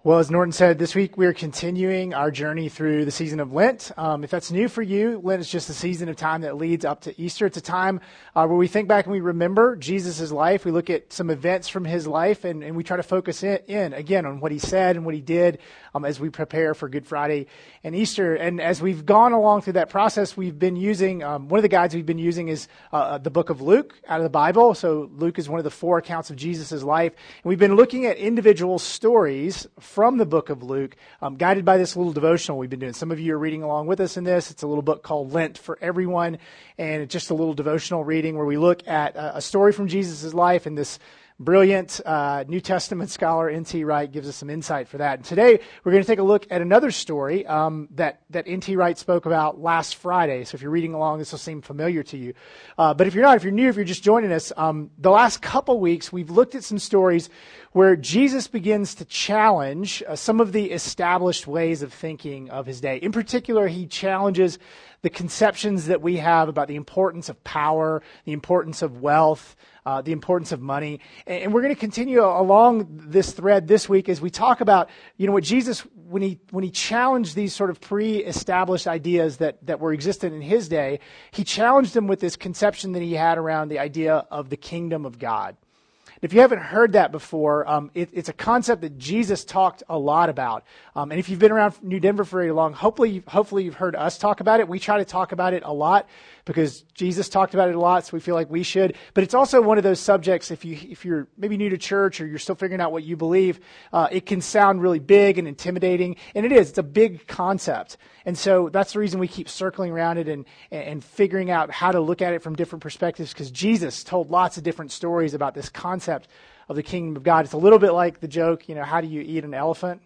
Well, as Norton said, this week we're continuing our journey through the season of Lent. If that's new for you, Lent is just a season of time that leads up to Easter. It's a time where we think back and we remember Jesus' life. We look at some events from his life and we try to focus in again on what he said and what he did as we prepare for Good Friday and Easter. And as we've gone along through that process, we've been using, one of the guides we've been using is the book of Luke out of the Bible. So Luke is one of the 4 accounts of Jesus' life. And we've been looking at individual stories from the book of Luke, guided by this little devotional we've been doing. Some of you are reading along with us in this. It's a little book called Lent for Everyone, and it's just a little devotional reading where we look at a story from Jesus' life, and this brilliant New Testament scholar, N.T. Wright, gives us some insight for that. And today, we're going to take a look at another story that N.T. Wright spoke about last Friday. So if you're reading along, this will seem familiar to you. But if you're not, if you're new, if you're just joining us, the last couple weeks, we've looked at some stories where Jesus begins to challenge some of the established ways of thinking of his day. In particular, he challenges the conceptions that we have about the importance of power, the importance of wealth, the importance of money. And we're going to continue along this thread this week as we talk about, what Jesus, when he challenged these sort of pre-established ideas that were existent in his day, he challenged them with this conception that he had around the idea of the kingdom of God. If you haven't heard that before, it's a concept that Jesus talked a lot about. And if you've been around New Denver for very long, hopefully you've heard us talk about it. We try to talk about it a lot because Jesus talked about it a lot, so we feel like we should. But it's also one of those subjects, if you're maybe new to church or you're still figuring out what you believe, it can sound really big and intimidating. And it is. It's a big concept. And so that's the reason we keep circling around it and figuring out how to look at it from different perspectives, because Jesus told lots of different stories about this concept of the kingdom of God. It's a little bit like the joke, how do you eat an elephant?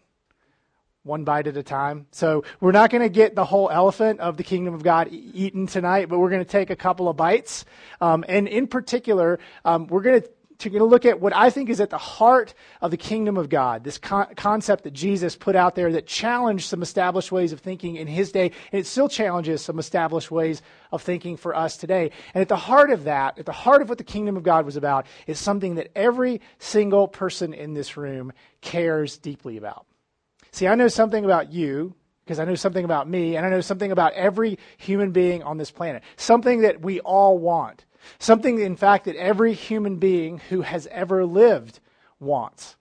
One bite at a time. So we're not going to get the whole elephant of the kingdom of God eaten tonight, but we're going to take a couple of bites. And in particular, we're going to look at what I think is at the heart of the kingdom of God, this concept that Jesus put out there that challenged some established ways of thinking in his day, and it still challenges some established ways of thinking for us today. And at the heart of that, at the heart of what the kingdom of God was about, is something that every single person in this room cares deeply about. See, I know something about you, because I know something about me, and I know something about every human being on this planet. Something that we all want. Something, in fact, that every human being who has ever lived wants.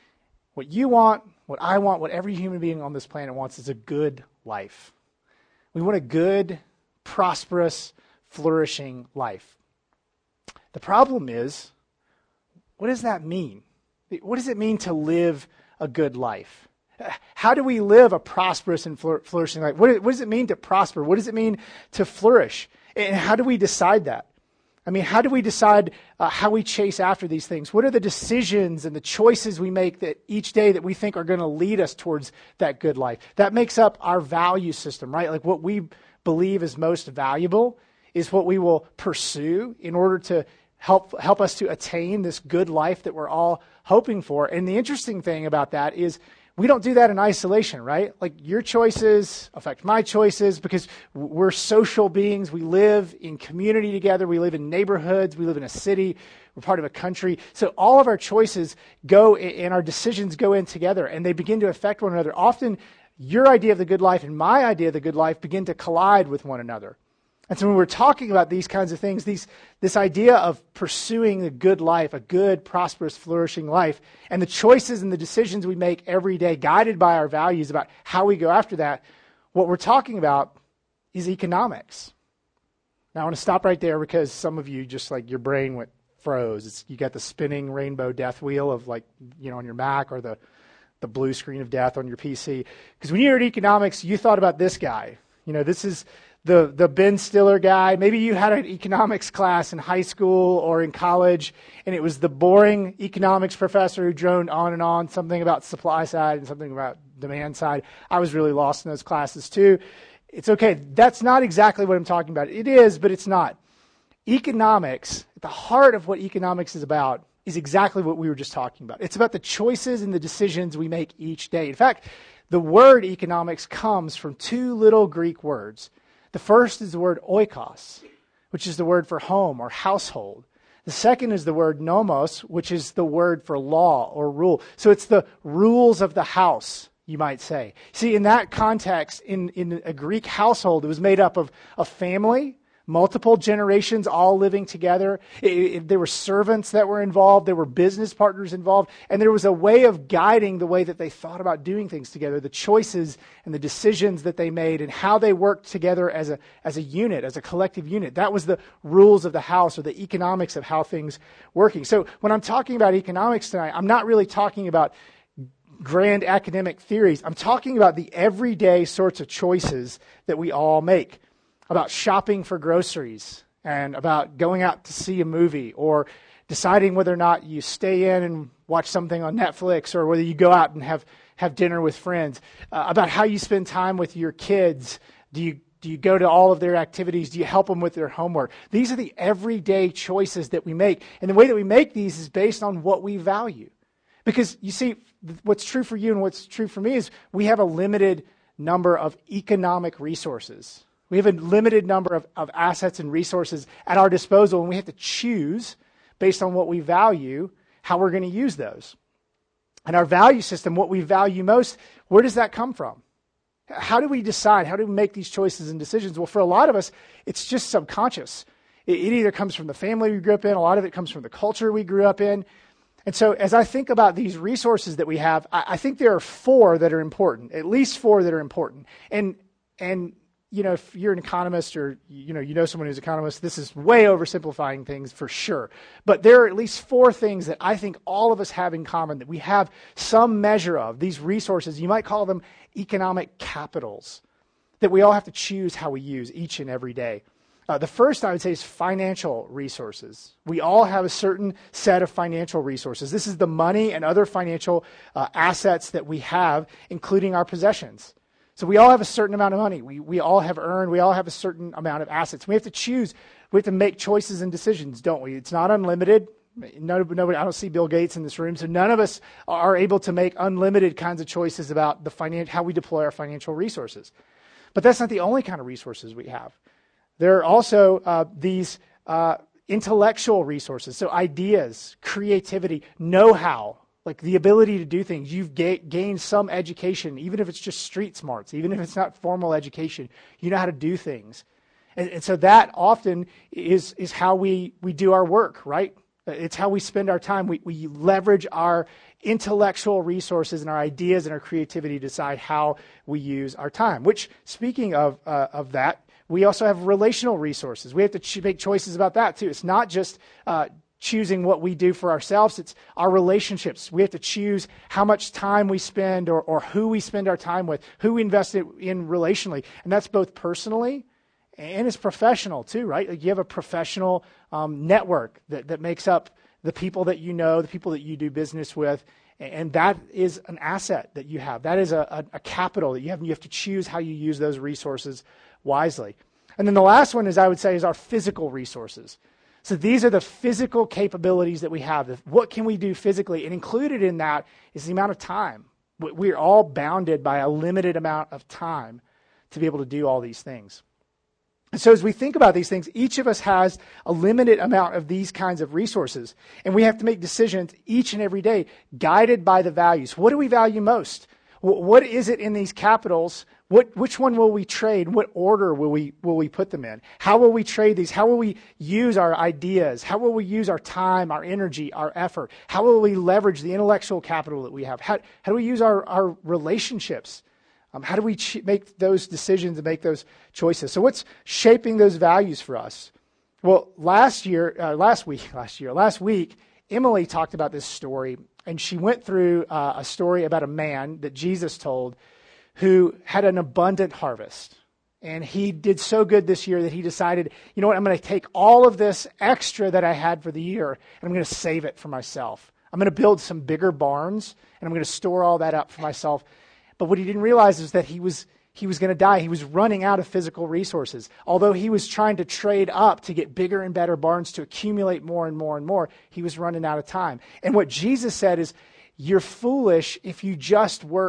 What you want, what I want, what every human being on this planet wants is a good life. We want a good, prosperous, flourishing life. The problem is, what does that mean? What does it mean to live a good life? How do we live a prosperous and flourishing life? What does it mean to prosper? What does it mean to flourish? And how do we decide that? I mean, how do we decide how we chase after these things? What are the decisions and the choices we make that each day that we think are going to lead us towards that good life? That makes up our value system, right? Like what we believe is most valuable is what we will pursue in order to help us to attain this good life that we're all hoping for. And the interesting thing about that is we don't do that in isolation, right? Like your choices affect my choices because we're social beings. We live in community together. We live in neighborhoods. We live in a city. We're part of a country. So all of our choices go and our decisions go in together and they begin to affect one another. Often your idea of the good life and my idea of the good life begin to collide with one another. And so when we're talking about these kinds of things, this idea of pursuing a good life, a good, prosperous, flourishing life, and the choices and the decisions we make every day, guided by our values about how we go after that, what we're talking about is economics. Now I want to stop right there because some of you just like your brain went froze. You got the spinning rainbow death wheel of on your Mac or the blue screen of death on your PC. Because when you heard economics, you thought about this guy. This is the Ben Stiller guy. Maybe you had an economics class in high school or in college, and it was the boring economics professor who droned on and on, something about supply side and something about demand side. I was really lost in those classes too. It's okay. That's not exactly what I'm talking about. It is, but it's not. Economics, at the heart of what economics is about, is exactly what we were just talking about. It's about the choices and the decisions we make each day. In fact, the word economics comes from 2 little Greek words. The first is the word oikos, which is the word for home or household. The second is the word nomos, which is the word for law or rule. So it's the rules of the house, you might say. See, in that context, in a Greek household, it was made up of a family, multiple generations all living together. There were servants that were involved. There were business partners involved. And there was a way of guiding the way that they thought about doing things together, the choices and the decisions that they made and how they worked together as a unit, as a collective unit. That was the rules of the house or the economics of how things working. So when I'm talking about economics tonight, I'm not really talking about grand academic theories. I'm talking about the everyday sorts of choices that we all make. About shopping for groceries and about going out to see a movie or deciding whether or not you stay in and watch something on Netflix or whether you go out and have dinner with friends, about how you spend time with your kids. Do you go to all of their activities? Do you help them with their homework? These are the everyday choices that we make. And the way that we make these is based on what we value. Because you see, what's true for you and what's true for me is we have a limited number of economic resources. We have a limited number of assets and resources at our disposal, and we have to choose, based on what we value, how we're going to use those. And our value system, what we value most, where does that come from? How do we decide? How do we make these choices and decisions? Well, for a lot of us, it's just subconscious. It either comes from the family we grew up in, a lot of it comes from the culture we grew up in. And so as I think about these resources that we have, I think there are four that are important, at least four that are important. And you know, if you're an economist or, you know someone who's an economist, this is way oversimplifying things for sure. But there are at least four things that I think all of us have in common, that we have some measure of. These resources, you might call them economic capitals, that we all have to choose how we use each and every day. The first, I would say, is financial resources. We all have a certain set of financial resources. This is the money and other financial assets that we have, including our possessions. So we all have a certain amount of money. We all have earned. We all have a certain amount of assets. We have to choose. We have to make choices and decisions, don't we? It's not unlimited. Nobody. I don't see Bill Gates in this room, so none of us are able to make unlimited kinds of choices about how we deploy our financial resources. But that's not the only kind of resources we have. There are also these intellectual resources, so ideas, creativity, know-how. Like the ability to do things. You've gained some education, even if it's just street smarts, even if it's not formal education. You know how to do things. And so that often is how we do our work, right? It's how we spend our time. We leverage our intellectual resources and our ideas and our creativity to decide how we use our time. Which, speaking of that, we also have relational resources. We have to make choices about that too. It's not just choosing what we do for ourselves. It's our relationships. We have to choose how much time we spend or who we spend our time with, who we invest in relationally. And that's both personally and it's professional too, right? Like you have a professional network that makes up the people that you know, the people that you do business with. And that is an asset that you have. That is a capital that you have. And you have to choose how you use those resources wisely. And then the last one is, I would say, is our physical resources. So these are the physical capabilities that we have. What can we do physically? And included in that is the amount of time. We're all bounded by a limited amount of time to be able to do all these things. And so as we think about these things, each of us has a limited amount of these kinds of resources. And we have to make decisions each and every day guided by the values. What do we value most? What is it in these capitals? Which one will we trade? What order will we put them in? How will we trade these? How will we use our ideas? How will we use our time, our energy, our effort? How will we leverage the intellectual capital that we have? How do we use our relationships? How do we make those decisions and make those choices? So what's shaping those values for us? Well, last week, Emily talked about this story, and she went through a story about a man that Jesus told who had an abundant harvest. And he did so good this year that he decided, you know what, I'm going to take all of this extra that I had for the year, and I'm going to save it for myself. I'm going to build some bigger barns, and I'm going to store all that up for myself. But what he didn't realize is that he was going to die. He was running out of physical resources. Although he was trying to trade up to get bigger and better barns to accumulate more and more and more, he was running out of time. And what Jesus said is, you're foolish if you just work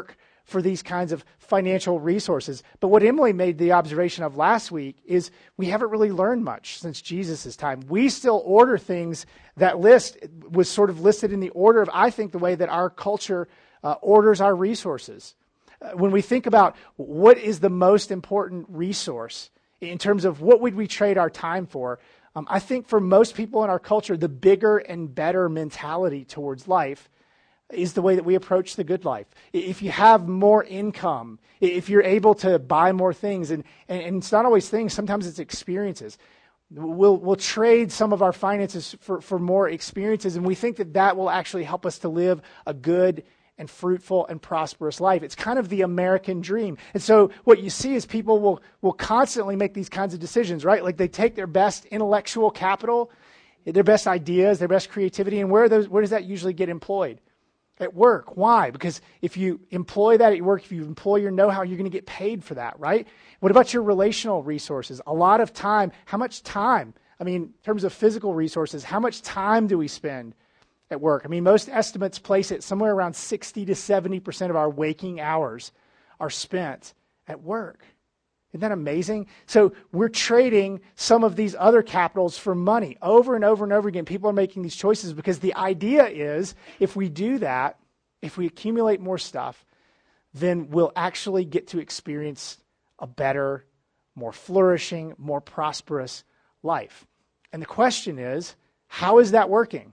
for these kinds of financial resources. But what Emily made the observation of last week is we haven't really learned much since Jesus' time. We still order things. That list was sort of listed in the order of, I think, the way that our culture orders our resources. When we think about what is the most important resource in terms of what would we trade our time for, I think for most people in our culture, the bigger and better mentality towards life is the way that we approach the good life. If you have more income, if you're able to buy more things, and it's not always things, sometimes it's experiences. We'll trade some of our finances for more experiences, and we think that will actually help us to live a good and fruitful and prosperous life. It's kind of the American dream. And so what you see is people will constantly make these kinds of decisions, right? Like they take their best intellectual capital, their best ideas, their best creativity, and where does that usually get employed? At work. Why? Because if you employ that at your work, if you employ your know-how, you're going to get paid for that, right? What about your relational resources? A lot of time. How much time? I mean, in terms of physical resources, how much time do we spend at work? I mean, most estimates place it somewhere around 60 to 70% of our waking hours are spent at work. Isn't that amazing? So we're trading some of these other capitals for money over and over and over again. People are making these choices because the idea is if we do that, if we accumulate more stuff, then we'll actually get to experience a better, more flourishing, more prosperous life. And the question is, how is that working?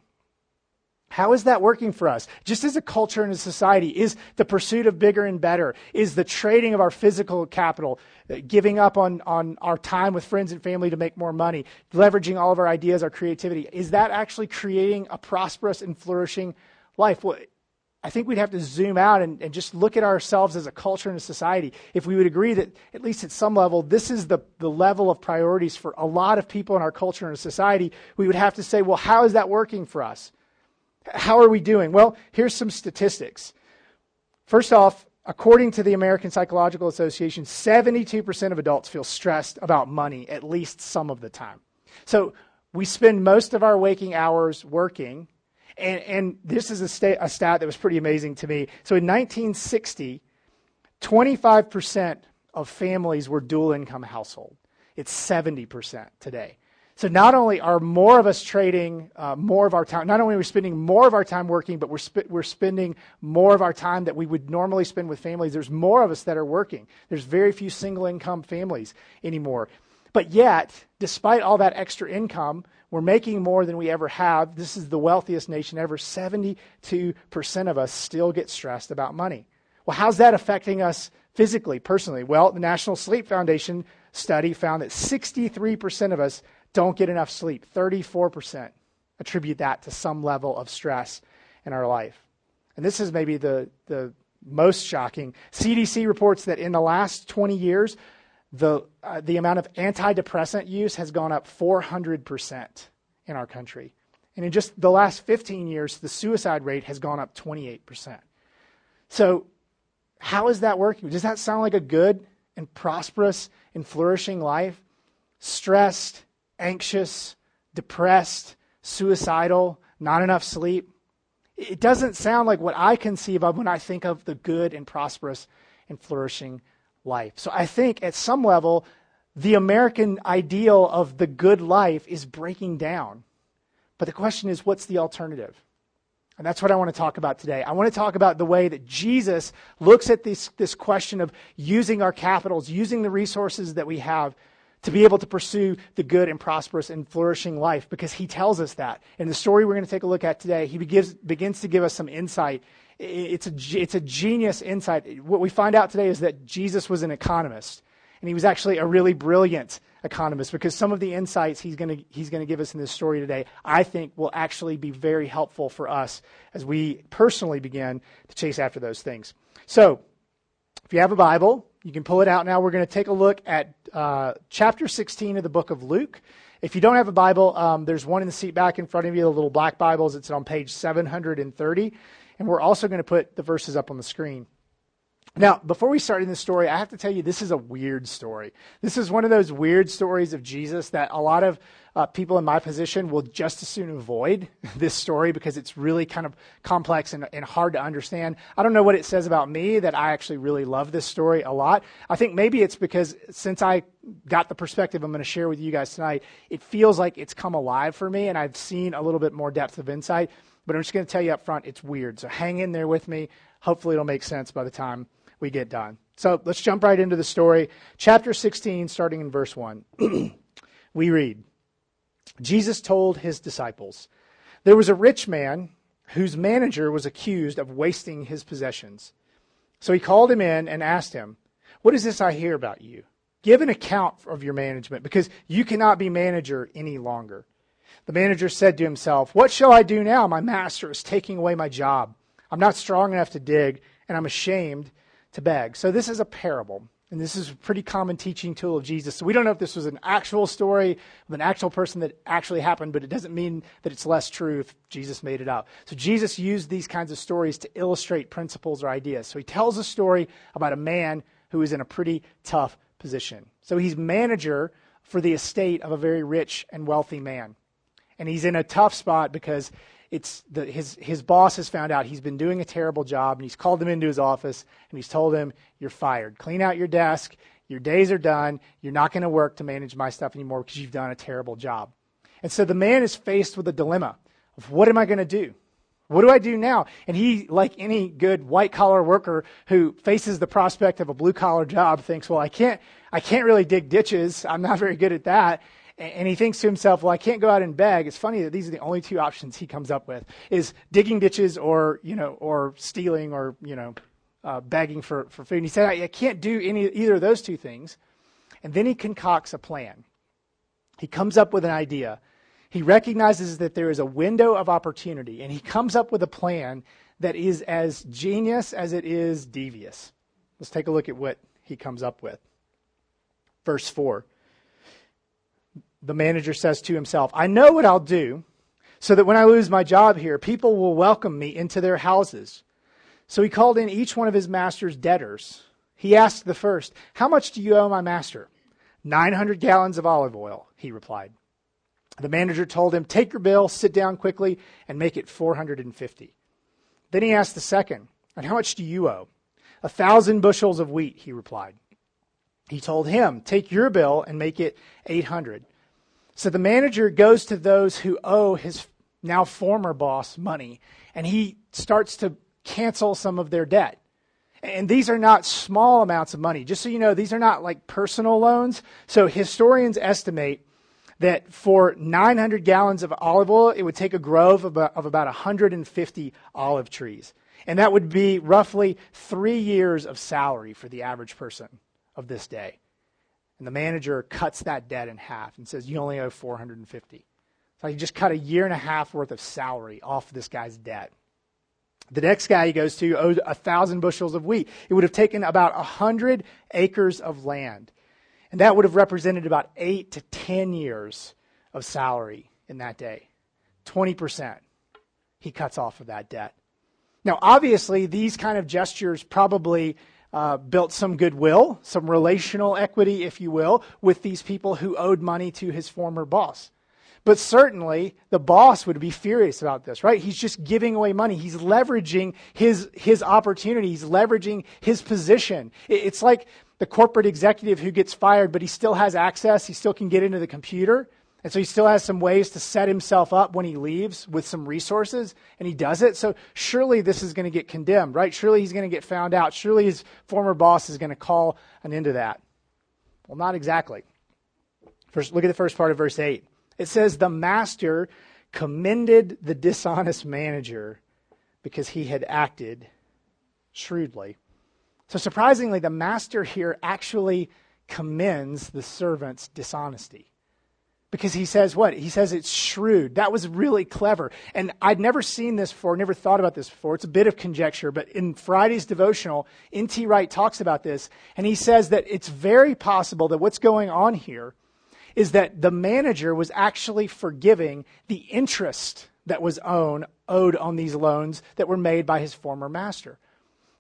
How is that working for us? Just as a culture and a society, is the pursuit of bigger and better, is the trading of our physical capital, giving up on our time with friends and family to make more money, leveraging all of our ideas, our creativity, is that actually creating a prosperous and flourishing life? Well, I think we'd have to zoom out and just look at ourselves as a culture and a society. If we would agree that, at least at some level, this is the level of priorities for a lot of people in our culture and a society, we would have to say, well, how is that working for us? How are we doing? Well, here's some statistics. First off, according to the American Psychological Association, 72% of adults feel stressed about money at least some of the time. So we spend most of our waking hours working, and this is a stat that was pretty amazing to me. So in 1960, 25% of families were dual income household. It's 70% today. So not only are more of us trading more of our time, not only are we spending more of our time working, but we're spending more of our time that we would normally spend with families. There's more of us that are working. There's very few single income families anymore. But yet, despite all that extra income, we're making more than we ever have. This is the wealthiest nation ever. 72% of us still get stressed about money. Well, how's that affecting us physically, personally? Well, the National Sleep Foundation study found that 63% of us don't get enough sleep. 34% attribute that to some level of stress in our life. And this is maybe the most shocking. CDC reports that in the last 20 years, the amount of antidepressant use has gone up 400% in our country. And in just the last 15 years, the suicide rate has gone up 28%. So how is that working? Does that sound like a good and prosperous and flourishing life? Stressed, anxious, depressed, suicidal, not enough sleep. It doesn't sound like what I conceive of when I think of the good and prosperous and flourishing life. So I think at some level, the American ideal of the good life is breaking down. But the question is, what's the alternative? And that's what I want to talk about today. I want to talk about the way that Jesus looks at this question of using our capitals, using the resources that we have to be able to pursue the good and prosperous and flourishing life, because he tells us that. In the story we're going to take a look at today, he begins to give us some insight. It's a genius insight. What we find out today is that Jesus was an economist, and he was actually a really brilliant economist, because some of the insights he's going to give us in this story today, I think, will actually be very helpful for us as we personally begin to chase after those things. So, if you have a Bible, you can pull it out now. We're going to take a look at chapter 16 of the book of Luke. If you don't have a Bible, there's one in the seat back in front of you, the little black Bibles. It's on page 730. And we're also going to put the verses up on the screen. Now, before we start in this story, I have to tell you, this is a weird story. This is one of those weird stories of Jesus that a lot of people in my position will just as soon avoid this story because it's really kind of complex and hard to understand. I don't know what it says about me that I actually really love this story a lot. I think maybe it's because since I got the perspective I'm going to share with you guys tonight, it feels like it's come alive for me and I've seen a little bit more depth of insight. But I'm just going to tell you up front, it's weird. So hang in there with me. Hopefully it'll make sense by the time we get done. So let's jump right into the story. Chapter 16, starting in verse 1. We read, Jesus told his disciples, there was a rich man whose manager was accused of wasting his possessions. So he called him in and asked him, what is this I hear about you? Give an account of your management, because you cannot be manager any longer. The manager said to himself, what shall I do now? My master is taking away my job. I'm not strong enough to dig, and I'm ashamed to beg. So this is a parable, and this is a pretty common teaching tool of Jesus. So we don't know if this was an actual story of an actual person that actually happened, but it doesn't mean that it's less true if Jesus made it up. So Jesus used these kinds of stories to illustrate principles or ideas. So he tells a story about a man who is in a pretty tough position. So he's manager for the estate of a very rich and wealthy man. And he's in a tough spot because his boss has found out he's been doing a terrible job, and he's called him into his office, and he's told him, you're fired. Clean out your desk. Your days are done. You're not going to work to manage my stuff anymore because you've done a terrible job. And so the man is faced with a dilemma of, what am I going to do? What do I do now? And he, like any good white-collar worker who faces the prospect of a blue-collar job, thinks, well, I can't really dig ditches. I'm not very good at that. And he thinks to himself, well, I can't go out and beg. It's funny that these are the only two options he comes up with, is digging ditches or stealing or, begging for food. And he said, I can't do either of those two things. And then he concocts a plan. He comes up with an idea. He recognizes that there is a window of opportunity, and he comes up with a plan that is as genius as it is devious. Let's take a look at what he comes up with. Verse 4. The manager says to himself, I know what I'll do so that when I lose my job here, people will welcome me into their houses. So he called in each one of his master's debtors. He asked the first, how much do you owe my master? 900 gallons of olive oil, he replied. The manager told him, take your bill, sit down quickly, and make it 450. Then he asked the second, and how much do you owe? 1,000 bushels of wheat, he replied. He told him, take your bill and make it 800. So the manager goes to those who owe his now former boss money, and he starts to cancel some of their debt. And these are not small amounts of money. Just so you know, these are not like personal loans. So historians estimate that for 900 gallons of olive oil, it would take a grove of about 150 olive trees. And that would be roughly 3 years of salary for the average person of this day. And the manager cuts that debt in half and says, you only owe 450. So he just cut a year and a half worth of salary off this guy's debt. The next guy he goes to owed 1,000 bushels of wheat. It would have taken about 100 acres of land. And that would have represented about 8 to 10 years of salary in that day. 20% he cuts off of that debt. Now, obviously, these kind of gestures probably built some goodwill, some relational equity, if you will, with these people who owed money to his former boss. But certainly, the boss would be furious about this, right? He's just giving away money. He's leveraging his opportunity. He's leveraging his position. It's like the corporate executive who gets fired, but he still has access. He still can get into the computer. And so he still has some ways to set himself up when he leaves with some resources, and he does it. So surely this is going to get condemned, right? Surely he's going to get found out. Surely his former boss is going to call an end to that. Well, not exactly. First, look at the first part of verse 8. It says, the master commended the dishonest manager because he had acted shrewdly. So surprisingly, the master here actually commends the servant's dishonesty. Because he says what? He says it's shrewd. That was really clever. And I'd never seen this before, never thought about this before. It's a bit of conjecture, but in Friday's devotional, N.T. Wright talks about this, and he says that it's very possible that what's going on here is that the manager was actually forgiving the interest that was owed on these loans that were made by his former master.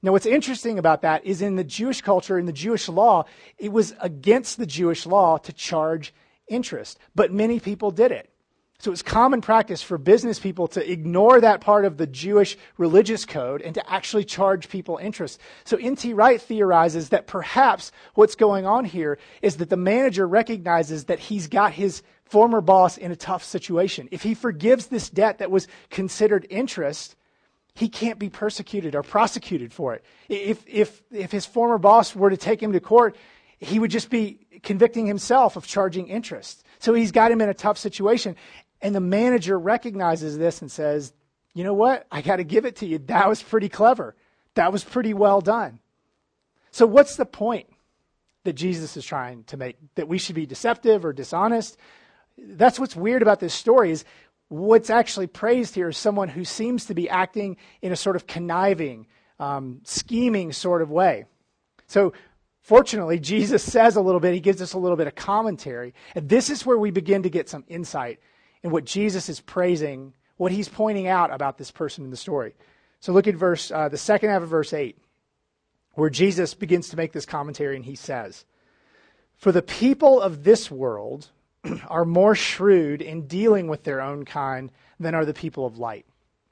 Now, what's interesting about that is in the Jewish culture, in the Jewish law, it was against the Jewish law to charge interest, but many people did it. So it was common practice for business people to ignore that part of the Jewish religious code and to actually charge people interest. So N.T. Wright theorizes that perhaps what's going on here is that the manager recognizes that he's got his former boss in a tough situation. If he forgives this debt that was considered interest, he can't be persecuted or prosecuted for it. If his former boss were to take him to court, he would just be convicting himself of charging interest. So he's got him in a tough situation. And the manager recognizes this and says, you know what? I got to give it to you. That was pretty clever. That was pretty well done. So what's the point that Jesus is trying to make? That we should be deceptive or dishonest? That's what's weird about this story is what's actually praised here is someone who seems to be acting in a sort of conniving, scheming sort of way. So fortunately, Jesus says a little bit. He gives us a little bit of commentary. And this is where we begin to get some insight in what Jesus is praising, what he's pointing out about this person in the story. So look at the second half of verse 8, where Jesus begins to make this commentary, and he says, "For the people of this world are more shrewd in dealing with their own kind than are the people of light.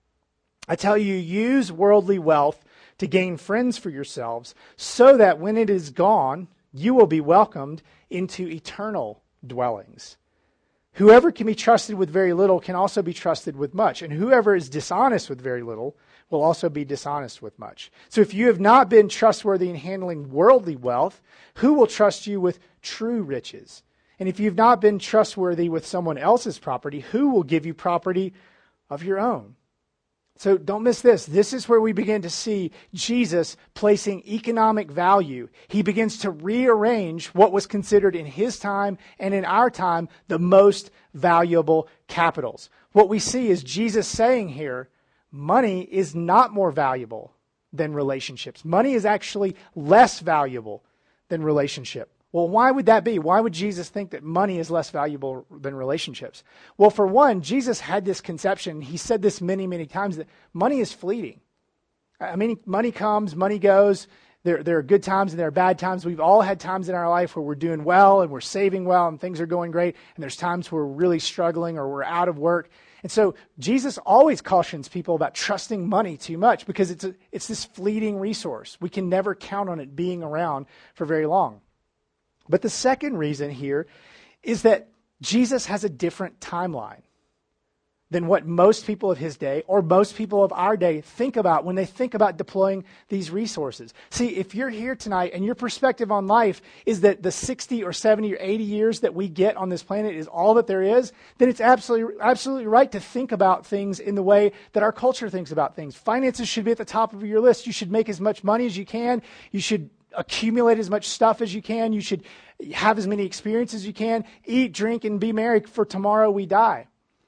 I tell you, use worldly wealth to gain friends for yourselves, so that when it is gone, you will be welcomed into eternal dwellings. Whoever can be trusted with very little can also be trusted with much, and whoever is dishonest with very little will also be dishonest with much. So if you have not been trustworthy in handling worldly wealth, who will trust you with true riches? And if you've not been trustworthy with someone else's property, who will give you property of your own?" So don't miss this. This is where we begin to see Jesus placing economic value. He begins to rearrange what was considered in his time and in our time the most valuable capitals. What we see is Jesus saying here, money is not more valuable than relationships. Money is actually less valuable than relationship. Well, why would that be? Why would Jesus think that money is less valuable than relationships? Well, for one, Jesus had this conception. He said this many, many times that money is fleeting. I mean, money comes, money goes. There are good times and there are bad times. We've all had times in our life where we're doing well and we're saving well and things are going great. And there's times where we're really struggling or we're out of work. And so Jesus always cautions people about trusting money too much because it's this fleeting resource. We can never count on it being around for very long. But the second reason here is that Jesus has a different timeline than what most people of his day or most people of our day think about when they think about deploying these resources. See, if you're here tonight and your perspective on life is that the 60 or 70 or 80 years that we get on this planet is all that there is, then it's absolutely right to think about things in the way that our culture thinks about things. Finances should be at the top of your list. You should make as much money as you can. You should accumulate as much stuff as you can. You should have as many experiences as you can. Eat, drink, and be merry, for tomorrow we die.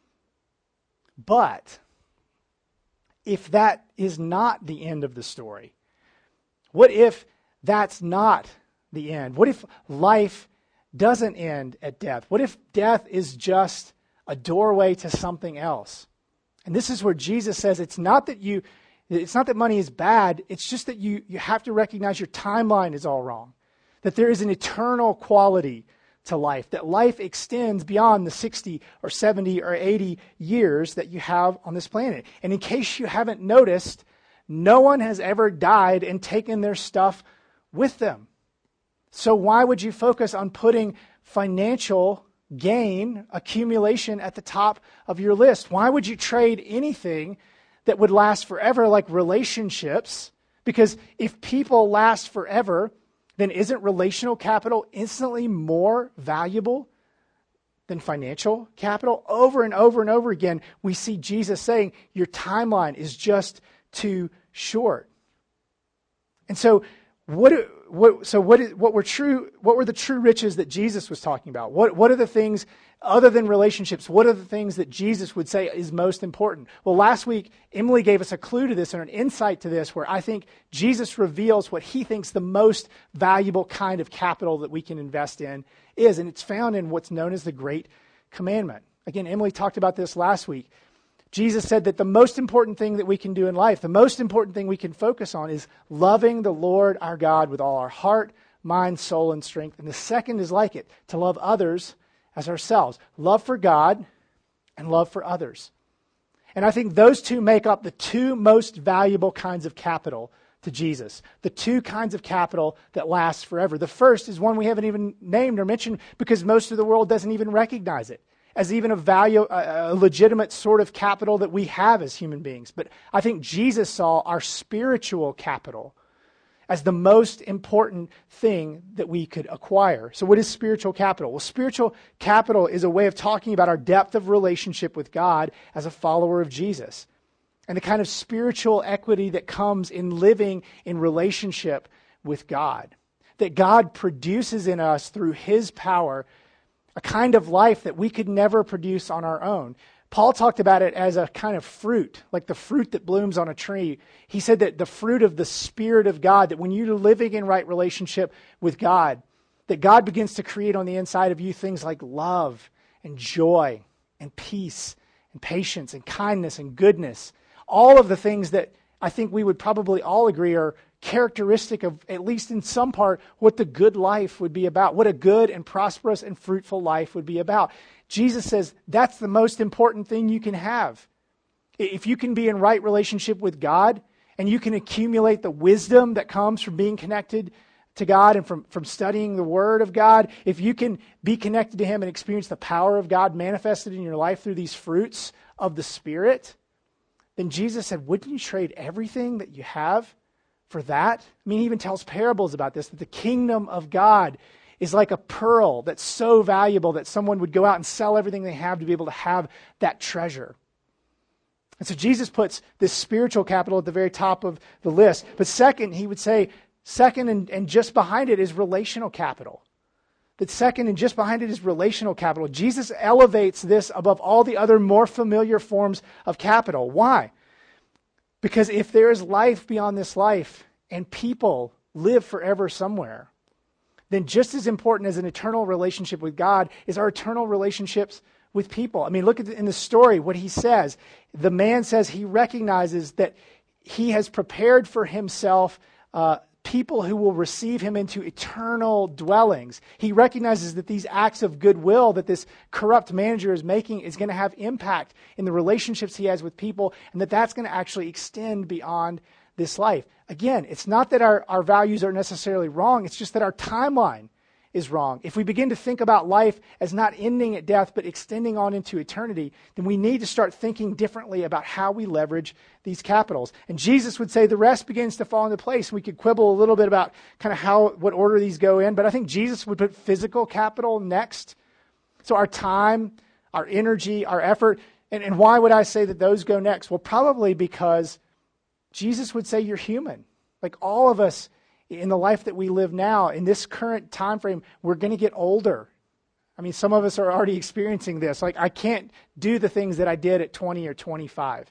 But if that is not the end of the story, what if that's not the end? What if life doesn't end at death? What if death is just a doorway to something else? And this is where Jesus says it's not that money is bad, it's just that you have to recognize your timeline is all wrong. That there is an eternal quality to life, that life extends beyond the 60 or 70 or 80 years that you have on this planet. And in case you haven't noticed, no one has ever died and taken their stuff with them. So why would you focus on putting financial gain, accumulation at the top of your list? Why would you trade anything that would last forever, like relationships? Because if people last forever, then isn't relational capital instantly more valuable than financial capital? Over and over and over again, we see Jesus saying, your timeline is just too short. And so what were the true riches that Jesus was talking about? What are the things other than relationships? What are the things that Jesus would say is most important? Well, last week, Emily gave us a clue to this and an insight to this where I think Jesus reveals what he thinks the most valuable kind of capital that we can invest in is, and it's found in what's known as the Great Commandment. Again, Emily talked about this last week. Jesus said that the most important thing that we can do in life, the most important thing we can focus on is loving the Lord our God with all our heart, mind, soul, and strength. And the second is like it, to love others as ourselves. Love for God and love for others. And I think those two make up the two most valuable kinds of capital to Jesus. The two kinds of capital that lasts forever. The first is one we haven't even named or mentioned because most of the world doesn't even recognize it as even a value, a legitimate sort of capital that we have as human beings. But I think Jesus saw our spiritual capital as the most important thing that we could acquire. So what is spiritual capital? Well, spiritual capital is a way of talking about our depth of relationship with God as a follower of Jesus, and the kind of spiritual equity that comes in living in relationship with God. That God produces in us through His power a kind of life that we could never produce on our own. Paul talked about it as a kind of fruit, like the fruit that blooms on a tree. He said that the fruit of the Spirit of God, that when you're living in right relationship with God, that God begins to create on the inside of you things like love and joy and peace and patience and kindness and goodness. All of the things that I think we would probably all agree are characteristic of, at least in some part, what the good life would be about, what a good and prosperous and fruitful life would be about. Jesus says that's the most important thing you can have. If you can be in right relationship with God and you can accumulate the wisdom that comes from being connected to God and from studying the Word of God, if you can be connected to Him and experience the power of God manifested in your life through these fruits of the Spirit, then Jesus said, wouldn't you trade everything that you have for that? I mean, he even tells parables about this, that the kingdom of God is like a pearl that's so valuable that someone would go out and sell everything they have to be able to have that treasure. And so Jesus puts this spiritual capital at the very top of the list. But second, he would say, second and just behind it is relational capital. That second and just behind it is relational capital. Jesus elevates this above all the other more familiar forms of capital. Why? Because if there is life beyond this life and people live forever somewhere, then just as important as an eternal relationship with God is our eternal relationships with people. I mean, look at in the story what he says. The man says he recognizes that he has prepared for himself people who will receive him into eternal dwellings. He recognizes that these acts of goodwill that this corrupt manager is making is going to have impact in the relationships he has with people, and that that's going to actually extend beyond this life. Again, it's not that our values are necessarily wrong, it's just that our timeline is wrong. If we begin to think about life as not ending at death but extending on into eternity, then we need to start thinking differently about how we leverage these capitals. And Jesus would say the rest begins to fall into place. We could quibble a little bit about kind of what order these go in, but I think Jesus would put physical capital next. So our time, our energy, our effort. And why would I say that those go next? Well, probably because Jesus would say you're human. Like all of us in the life that we live now, in this current time frame, we're going to get older. I mean, some of us are already experiencing this. Like, I can't do the things that I did at 20 or 25.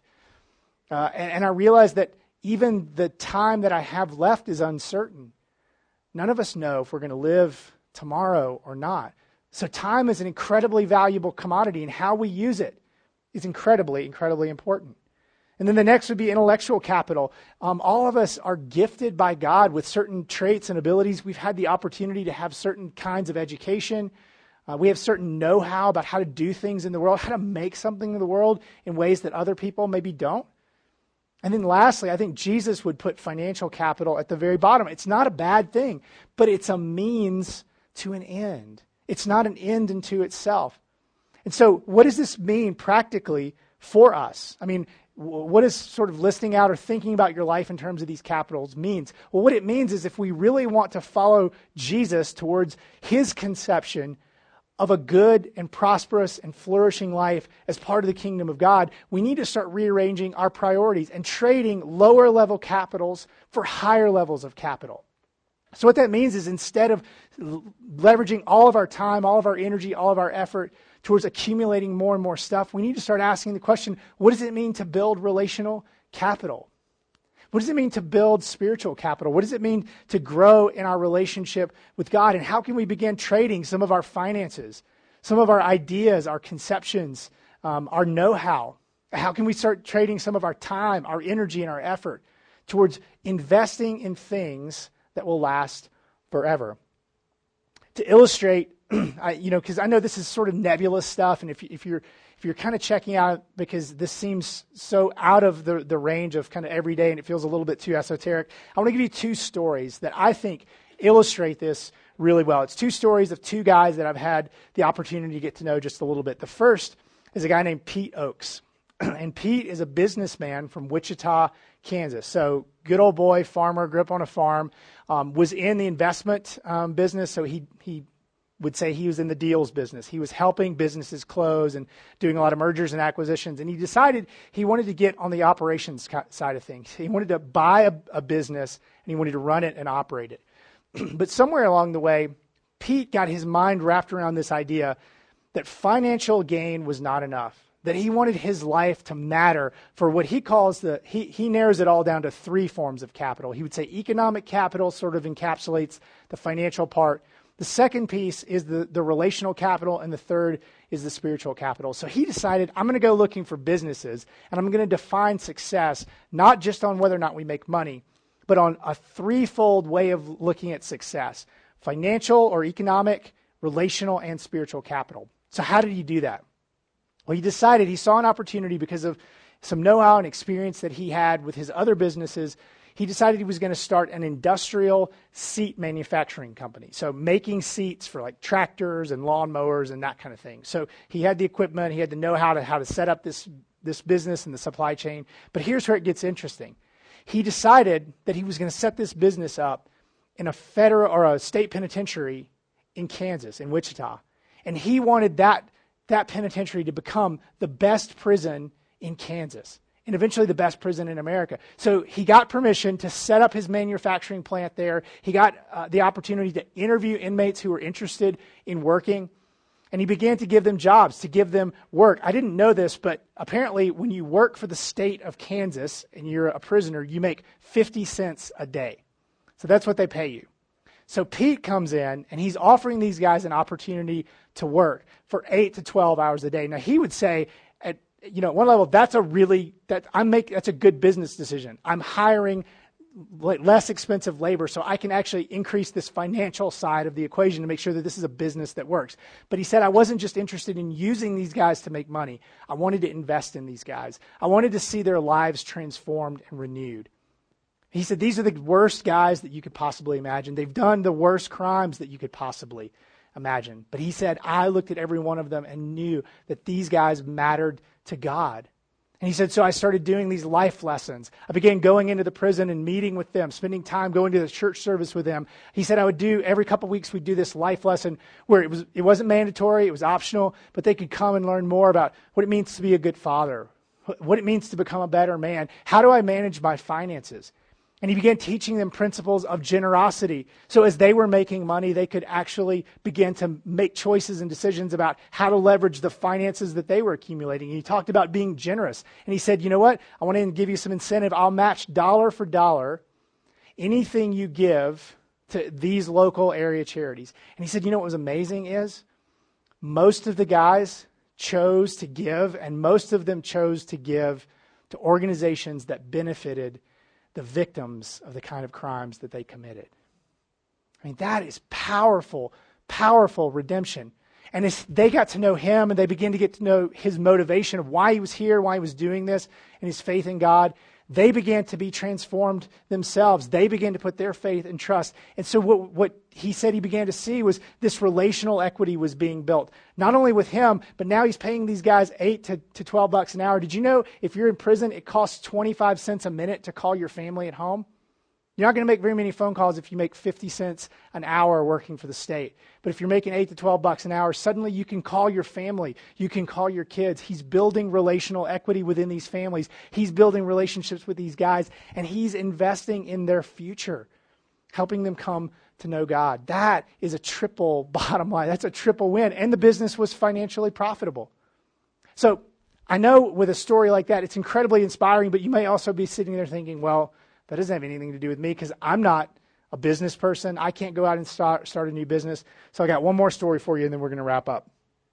And I realize that even the time that I have left is uncertain. None of us know if we're going to live tomorrow or not. So time is an incredibly valuable commodity, and how we use it is incredibly, incredibly important. And then the next would be intellectual capital. All of us are gifted by God with certain traits and abilities. We've had the opportunity to have certain kinds of education. We have certain know-how about how to do things in the world, how to make something in the world in ways that other people maybe don't. And then lastly, I think Jesus would put financial capital at the very bottom. It's not a bad thing, but it's a means to an end. It's not an end unto itself. And so what does this mean practically for us? I mean, what does sort of listing out or thinking about your life in terms of these capitals means? Well, what it means is if we really want to follow Jesus towards his conception of a good and prosperous and flourishing life as part of the kingdom of God, we need to start rearranging our priorities and trading lower level capitals for higher levels of capital. So what that means is instead of leveraging all of our time, all of our energy, all of our effort towards accumulating more and more stuff, we need to start asking the question, what does it mean to build relational capital? What does it mean to build spiritual capital? What does it mean to grow in our relationship with God? And how can we begin trading some of our finances, some of our ideas, our conceptions, our know-how How can we start trading some of our time, our energy, and our effort towards investing in things that will last forever? To illustrate, because I know this is sort of nebulous stuff, and if you're kind of checking out because this seems so out of the range of kind of everyday and it feels a little bit too esoteric, I want to give you two stories that I think illustrate this really well. It's two stories of two guys that I've had the opportunity to get to know just a little bit. The first is a guy named Pete Oakes. And Pete is a businessman from Wichita, Kansas. So good old boy, farmer, grew up on a farm, was in the investment business. So he would say he was in the deals business. He was helping businesses close and doing a lot of mergers and acquisitions. And he decided he wanted to get on the operations side of things. He wanted to buy a business and he wanted to run it and operate it. But somewhere along the way, Pete got his mind wrapped around this idea that financial gain was not enough, that he wanted his life to matter for what he calls he narrows it all down to three forms of capital. He would say economic capital sort of encapsulates the financial part. The second piece is the relational capital, and the third is the spiritual capital. So he decided, I'm going to go looking for businesses, and I'm going to define success, not just on whether or not we make money, but on a threefold way of looking at success: financial or economic, relational, and spiritual capital. So how did he do that? Well, he decided he saw an opportunity because of some know-how and experience that he had with his other businesses. He decided he was going to start an industrial seat manufacturing company. So making seats for like tractors and lawnmowers and that kind of thing. So he had the equipment, he had the know-how how to set up this business and the supply chain. But here's where it gets interesting. He decided that he was going to set this business up in a federal or a state penitentiary in Kansas, in Wichita. And he wanted that penitentiary to become the best prison in Kansas and eventually the best prison in America. So he got permission to set up his manufacturing plant there. He got the opportunity to interview inmates who were interested in working, and he began to give them jobs, to give them work. I didn't know this, but apparently when you work for the state of Kansas and you're a prisoner, you make 50 cents a day. So that's what they pay you. So Pete comes in, and he's offering these guys an opportunity to work for 8 to 12 hours a day. Now, he would say, at one level, that's a good business decision. I'm hiring less expensive labor so I can actually increase this financial side of the equation to make sure that this is a business that works. But he said, I wasn't just interested in using these guys to make money. I wanted to invest in these guys. I wanted to see their lives transformed and renewed. He said, these are the worst guys that you could possibly imagine. They've done the worst crimes that you could possibly imagine. But he said, I looked at every one of them and knew that these guys mattered to God. And he said, so I started doing these life lessons. I began going into the prison and meeting with them, spending time going to the church service with them. He said I would do, every couple of weeks, we'd do this life lesson where it wasn't mandatory, it was optional, but they could come and learn more about what it means to be a good father, what it means to become a better man. How do I manage my finances? And he began teaching them principles of generosity. So as they were making money, they could actually begin to make choices and decisions about how to leverage the finances that they were accumulating. And he talked about being generous. And he said, you know what? I want to give you some incentive. I'll match dollar for dollar anything you give to these local area charities. And he said, you know what was amazing is most of the guys chose to give, and most of them chose to give to organizations that benefited the victims of the kind of crimes that they committed. I mean, that is powerful, powerful redemption. And as they got to know him and they began to get to know his motivation of why he was here, why he was doing this, and his faith in God, they began to be transformed themselves. They began to put their faith and trust. And so what he said he began to see was this relational equity was being built. Not only with him, but now he's paying these guys $8 to $12 an hour. Did you know if you're in prison, it costs 25 cents a minute to call your family at home? You're not going to make very many phone calls if you make 50 cents an hour working for the state. But if you're making $8 to $12 an hour, suddenly you can call your family. You can call your kids. He's building relational equity within these families. He's building relationships with these guys, and he's investing in their future, helping them come to know God. That is a triple bottom line. That's a triple win. And the business was financially profitable. So I know with a story like that, it's incredibly inspiring, but you may also be sitting there thinking, well, that doesn't have anything to do with me because I'm not a business person. I can't go out and start a new business. So I got one more story for you, and then we're going to wrap up.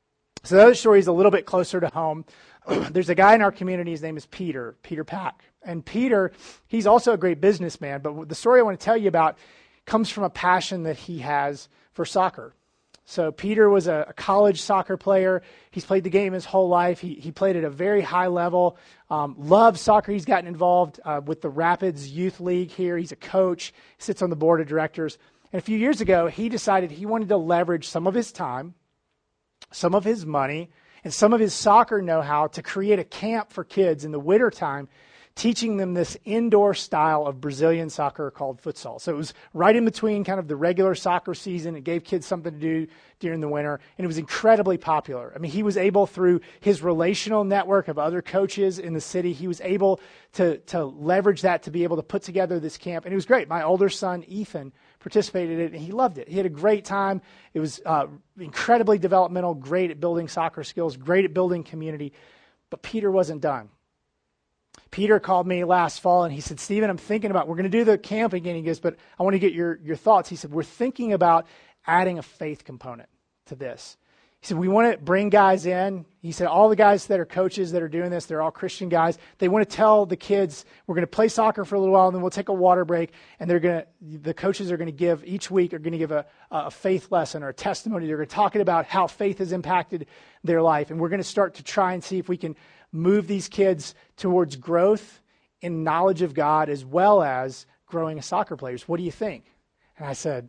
So the other story is a little bit closer to home. There's a guy in our community, his name is Peter Pack. And Peter, he's also a great businessman, but the story I want to tell you about comes from a passion that he has for soccer. So Peter was a college soccer player. He's played the game his whole life. He played at a very high level, loves soccer. He's gotten involved with the Rapids Youth League here. He's a coach, sits on the board of directors. And a few years ago, he decided he wanted to leverage some of his time, some of his money, and some of his soccer know-how to create a camp for kids in the wintertime, teaching them this indoor style of Brazilian soccer called futsal. So it was right in between kind of the regular soccer season. It gave kids something to do during the winter, and it was incredibly popular. I mean, he was able, through his relational network of other coaches in the city, he was able to leverage that to be able to put together this camp, and it was great. My older son, Ethan, participated in it, and he loved it. He had a great time. It was incredibly developmental, great at building soccer skills, great at building community, but Peter wasn't done. Peter called me last fall and he said, Stephen, I'm thinking about, we're going to do the camp again. He goes, but I want to get your thoughts. He said, we're thinking about adding a faith component to this. He said, we want to bring guys in. He said, all the guys that are coaches that are doing this, they're all Christian guys. They want to tell the kids, we're going to play soccer for a little while and then we'll take a water break. And the coaches are going to give, each week are going to give a faith lesson or a testimony. They're going to talk about how faith has impacted their life. And we're going to start to try and see if we can move these kids towards growth in knowledge of God as well as growing as soccer players. What do you think? And I said,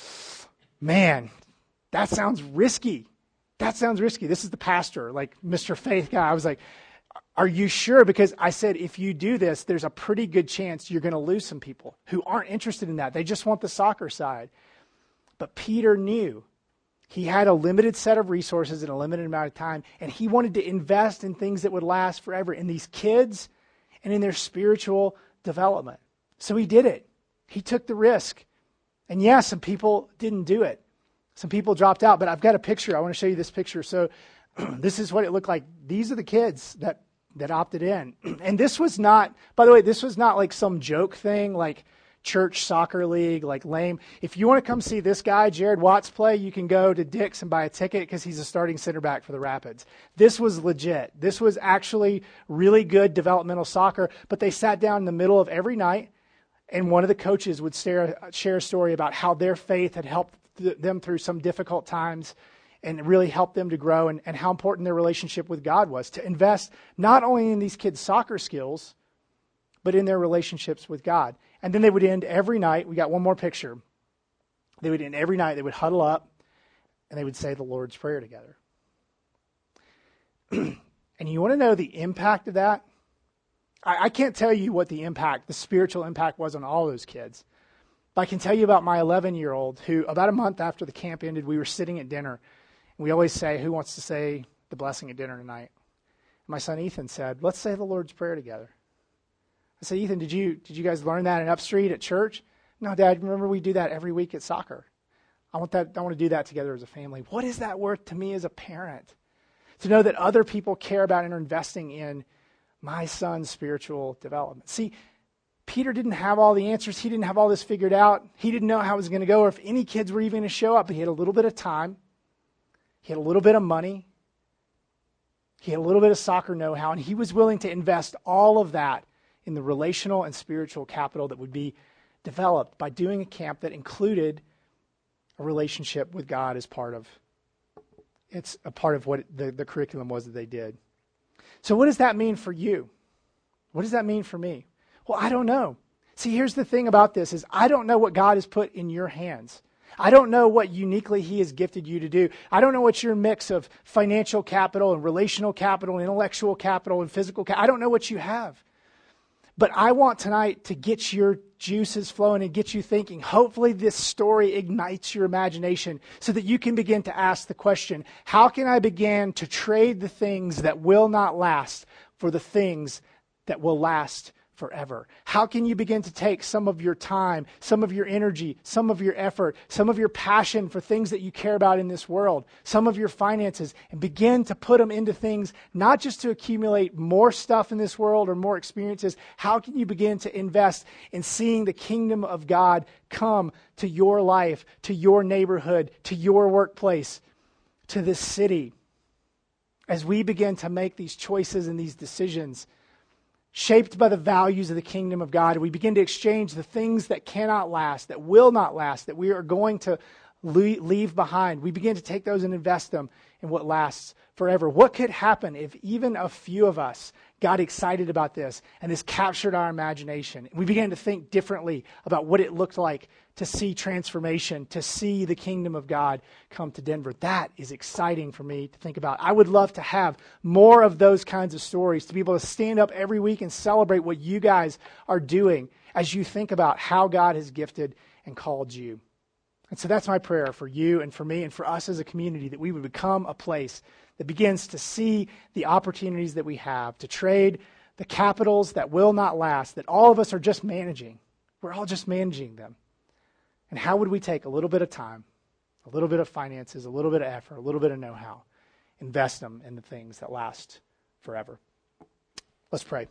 man, that sounds risky. That sounds risky. This is the pastor, like Mr. Faith guy. I was like, are you sure? Because I said, if you do this, there's a pretty good chance you're going to lose some people who aren't interested in that. They just want the soccer side. But Peter knew he had a limited set of resources and a limited amount of time, and he wanted to invest in things that would last forever, in these kids and in their spiritual development. So he did it. He took the risk. And yeah, some people didn't do it. Some people dropped out, but I've got a picture. I want to show you this picture. So this is what it looked like. These are the kids that opted in. And this was not, by the way, this was not like some joke thing, like church soccer league, like lame. If you want to come see this guy, Jared Watts, play, you can go to Dick's and buy a ticket because he's a starting center back for the Rapids. This was legit. This was actually really good developmental soccer, but they sat down in the middle of every night, and one of the coaches would share a story about how their faith had helped them through some difficult times and really helped them to grow, and how important their relationship with God was, to invest not only in these kids' soccer skills, but in their relationships with God. And then they would end every night. We got one more picture. They would end every night. They would huddle up and they would say the Lord's Prayer together. And you want to know the impact of that? I can't tell you what the spiritual impact was on all those kids. But I can tell you about my 11-year-old who, about a month after the camp ended, we were sitting at dinner. And we always say, who wants to say the blessing at dinner tonight? My son Ethan said, let's say the Lord's Prayer together. I said, Ethan, did you guys learn that in Upstreet at church? No, Dad, remember we do that every week at soccer. I want to do that together as a family. What is that worth to me as a parent? To know that other people care about and are investing in my son's spiritual development. See, Peter didn't have all the answers. He didn't have all this figured out. He didn't know how it was going to go or if any kids were even going to show up. But he had a little bit of time. He had a little bit of money. He had a little bit of soccer know-how. And he was willing to invest all of that in the relational and spiritual capital that would be developed by doing a camp that included a relationship with God as part of what the curriculum was that they did. So what does that mean for you? What does that mean for me? Well, I don't know. See, here's the thing about this is I don't know what God has put in your hands. I don't know what uniquely He has gifted you to do. I don't know what your mix of financial capital and relational capital and intellectual capital and physical capital. I don't know what you have. But I want tonight to get your juices flowing and get you thinking. Hopefully this story ignites your imagination so that you can begin to ask the question, how can I begin to trade the things that will not last for the things that will last forever? How can you begin to take some of your time, some of your energy, some of your effort, some of your passion for things that you care about in this world, some of your finances, and begin to put them into things not just to accumulate more stuff in this world or more experiences? How can you begin to invest in seeing the kingdom of God come to your life, to your neighborhood, to your workplace, to this city? as we begin to make these choices and these decisions shaped by the values of the kingdom of God, we begin to exchange the things that cannot last, that will not last, that we are going to leave behind. We begin to take those and invest them in what lasts forever. What could happen if even a few of us got excited about this and this captured our imagination? We began to think differently about what it looked like to see transformation, to see the kingdom of God come to Denver. That is exciting for me to think about. I would love to have more of those kinds of stories, to be able to stand up every week and celebrate what you guys are doing as you think about how God has gifted and called you. And so that's my prayer for you and for me and for us as a community, that we would become a place that begins to see the opportunities that we have to trade the capitals that will not last, that all of us are just managing. We're all just managing them. And how would we take a little bit of time, a little bit of finances, a little bit of effort, a little bit of know-how, invest them in the things that last forever? Let's pray.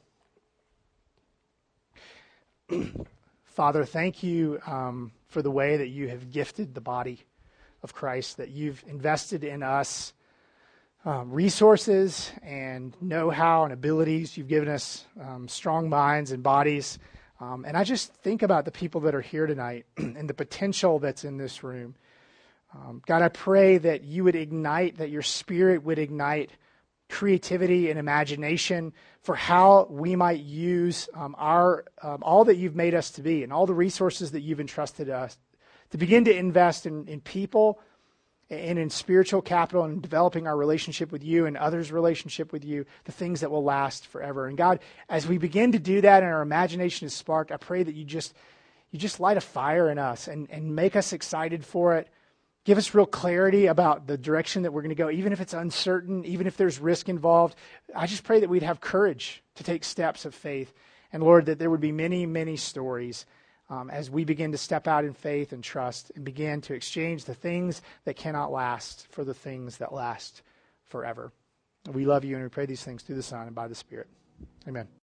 Father, thank you for the way that you have gifted the body of Christ, that you've invested in us resources and know-how and abilities. You've given us strong minds and bodies. And I just think about the people that are here tonight and the potential that's in this room. God, I pray that you would ignite, that your Spirit would ignite creativity and imagination for how we might use all that you've made us to be and all the resources that you've entrusted us to begin to invest in people and in spiritual capital and developing our relationship with you and others' relationship with you, the things that will last forever. And God, as we begin to do that and our imagination is sparked, I pray that you just light a fire in us and make us excited for it. Give us real clarity about the direction that we're going to go, even if it's uncertain, even if there's risk involved. I just pray that we'd have courage to take steps of faith. And Lord, that there would be many, many stories as we begin to step out in faith and trust and begin to exchange the things that cannot last for the things that last forever. We love you and we pray these things through the Son and by the Spirit. Amen.